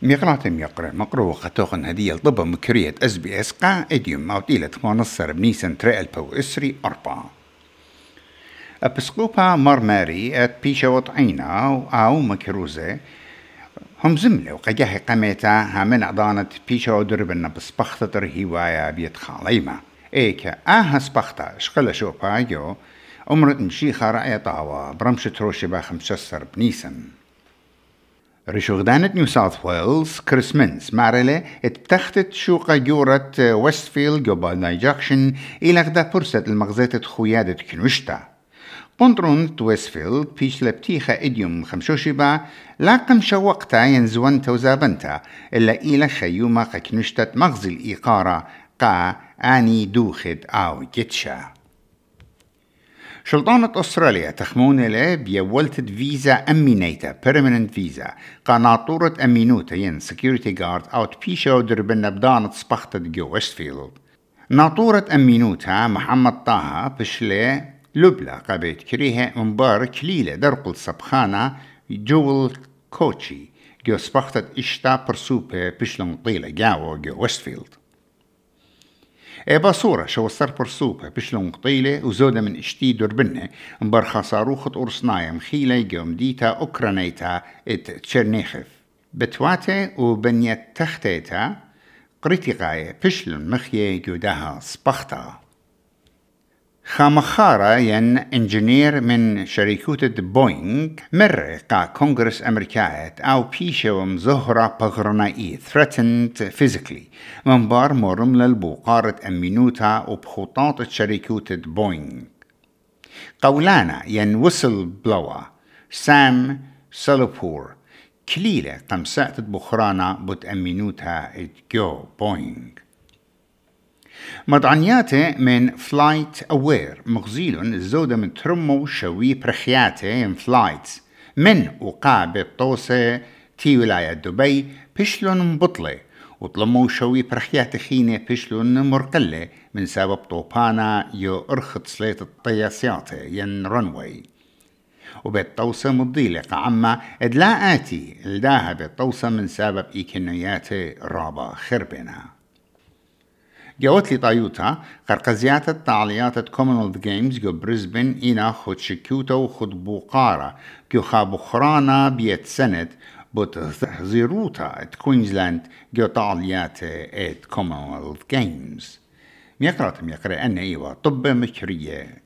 ميقراتم يقرأ مقرو قطوخن هدية الطبة مكرية SBS قا إديوم موتيلة منصر بنيسن تريال بو إسري 4. أبسقوبا مرماري أت بيشا وطعينا أو مكروزة هم زملة وقجاه قميتا همن أضانت بيشا ودربنا بسبختة رهيوايا بيت خاليما إيكا سبختا شقل شوبا جو أمرت مشيخة رأي طاوة برمشة روشي باخمشسر بنيسن. رشوغدانة نيو ساوث ويلز كريس مينز مارلة اتبتختت شوقة جورة ويستفيلد جوبال نايجاكشن إلى غدا فرصة المغزية خويادة كنوشتا. قنطرون ويستفيلد بيش لبتيخة إديوم خمشوشيبا لاقم شوقتا ينزوان توزابنتا إلا إلى خيومة كنوشتا مغزي الإيقارة قا آني دوخد أو جتشا. شلطانة أستراليا تخمون له بيولتد فيزا أمينيتا permanent فيزا قناطورة أمينوتا ين security guard أوت بيشو دربنا بدانة سبختة جو ويستفيلد. ناطورة أمينوتا محمد طه بشلي لبلا قابيت كريها منبار كليلة درقل سبخانة جول كوتشي جو سبختة إشتا برسوبة بشلون طيلة جاو جو ويستفيلد. بصورة شو السر برسوبة بشلون قطيلة وزودة من اشتي دربنة مبرخا صاروخة أرسنايا مخيلة جوم ديتا أوكرانيتا ات تشرنيخف بتواتة وبنية تختيتا قريتي غاية بشلون مخيه جوداها سبختا. خامخارة ين انجينير من شركة بوينغ مرة قا كونغرس أمريكايت أو بيشو مزهرة بغرنائي threatened physically منبار مرم للبوقارة أمينوتا وبخطاط شركة بوينغ. قولانا ين وصل بلوا سام سلوبور كليلة قمسات بخرانا بوت أمينوتا جو بوينغ. مدعنياته من فلايت أوير مغزيلون الزودة من ترمو شوي برخياته فلايت من وقابة طوسة تي ولاية دبي بشلون مبطلة وطلمو شوي برخياته خينة بشلون مرقلة من سبب طوبانا يو أرخط سليت الطياسياته ين رنوي وبالطوسة مضيلة قعما ادلاقاتي الداها بالطوسة من سبب إيكنياته رابا خربنا. جوت لي طايوتا قرقزيات التعليات الكومنولث جيمز جو بريسبن إنا خد شكيوتا وخد بوقارة جو خابخرانا بيت سنة بوت زيروتا ات كوينزلاند جو تعليات ات كومنولث جيمز. ميقرأ أن إيوه طب مكرية